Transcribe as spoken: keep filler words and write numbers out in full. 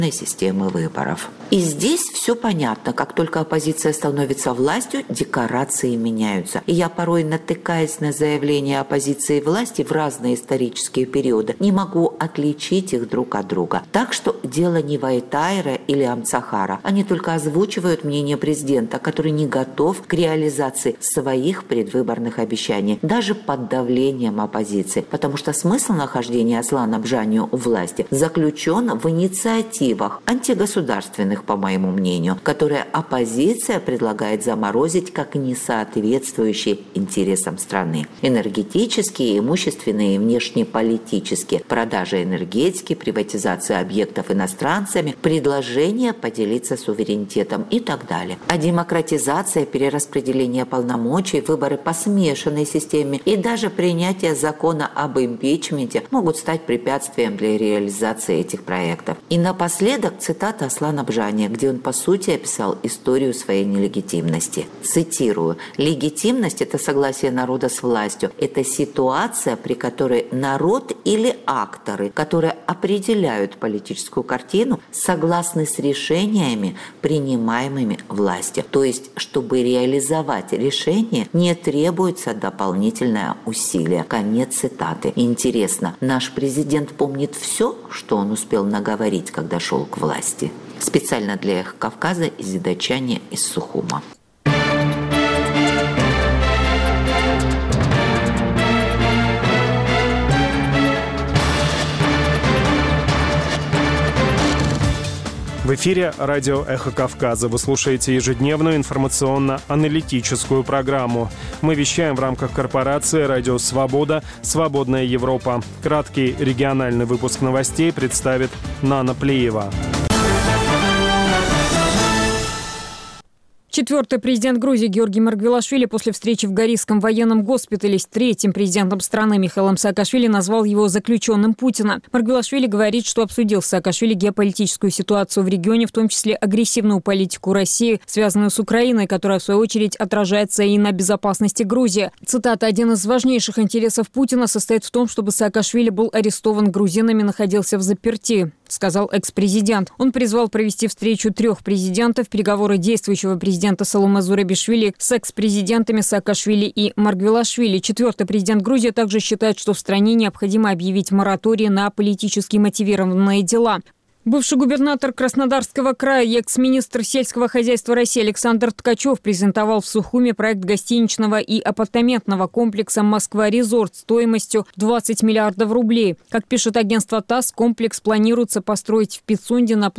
системы выборов. И здесь все понятно. Как только оппозиция становится властью, декорации меняются. И я порой, натыкаясь на заявления оппозиции и власти в разные исторические периоды, не могу отличить их друг от друга. Так что дело не Вайтайра или Амцахара. Они только озвучивают мнение президента, который не готов к реализации своих предвыборных обещаний, даже под давлением оппозиции. Потому что смысл нахождения Аслана Бжани у власти заключен в инициативах антигосударственных, по моему мнению, которые оппозиция предлагает заморозить как несоответствующие интересам страны. Энергетические, имущественные и внешнеполитические, продажа энергетики, приватизация объектов иностранцами, предложение поделиться суверенитетом и так далее. А демократизация, перераспределение полномочий, выборы по смешанной системе и даже принятие закона об импичменте могут стать препятствием для реализации этих проектов. И напоследок цитата Аслана Бжани, где он по сути описал историю своей нелегитимности. Цитирую: «Легитимность – это согласие народа с властью. Это ситуация, при которой народ или акторы, которые определяют политическую картину, согласны с решениями, принимаемыми властью». То есть, чтобы реализовать решение, не требуется дополнительное усилие. Конец цитаты. Интересно, наш президент помнит все, что он успел наговорить, когда шел к власти? Специально для «Эхо Кавказа» из Дачани из Сухума. В эфире радио «Эхо Кавказа». Вы слушаете ежедневную информационно-аналитическую программу. Мы вещаем в рамках корпорации «Радио Свобода. Свободная Европа». Краткий региональный выпуск новостей представит Нана Плиева. Четвертый президент Грузии Георгий Маргвелашвили после встречи в Горийском военном госпитале с третьим президентом страны Михаилом Саакашвили назвал его заключенным Путина. Маргвелашвили говорит, что обсудил с Саакашвили геополитическую ситуацию в регионе, в том числе агрессивную политику России, связанную с Украиной, которая, в свою очередь, отражается и на безопасности Грузии. Цитата: «Один из важнейших интересов Путина состоит в том, чтобы Саакашвили был арестован грузинами, находился в заперти», сказал экс-президент. Он призвал провести встречу трех президентов, переговоры действующего президента Саломе Зурабишвили с экс-президентами Саакашвили и Маргвелашвили. Четвертый президент Грузии также считает, что в стране необходимо объявить мораторий на политически мотивированные дела. Бывший губернатор Краснодарского края и экс-министр сельского хозяйства России Александр Ткачев презентовал в Сухуме проект гостиничного и апартаментного комплекса «Москва-Резорт» стоимостью двадцать миллиардов рублей. Как пишет агентство ТАСС, комплекс планируется построить в Пицунде на площади